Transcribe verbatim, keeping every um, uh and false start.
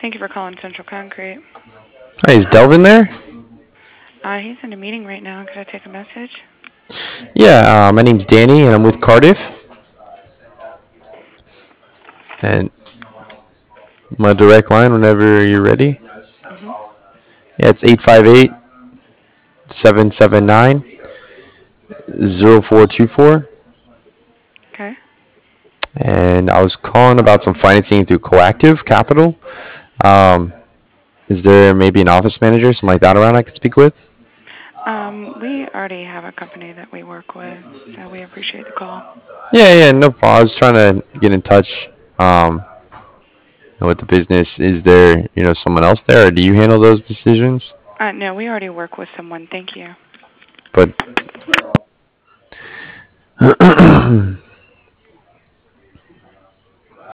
Thank you for calling Central Concrete. Hi, is Delvin there? Uh, he's in a meeting right now. Could I take a message? Yeah, uh, my name's Danny, and I'm with Cardiff. And my direct line, whenever you're ready. Mm-hmm. Yeah, it's eight five eight, seven seven nine, zero four two four. Okay. And I was calling about some financing through Coactive Capital. Um, is there maybe an office manager, something like that around I could speak with? Um, we already have a company that we work with, so we appreciate the call. Yeah, yeah, no problem. I was trying to get in touch um, with the business. Is there, you know, someone else there, or do you handle those decisions? Uh, no, we already work with someone. Thank you. But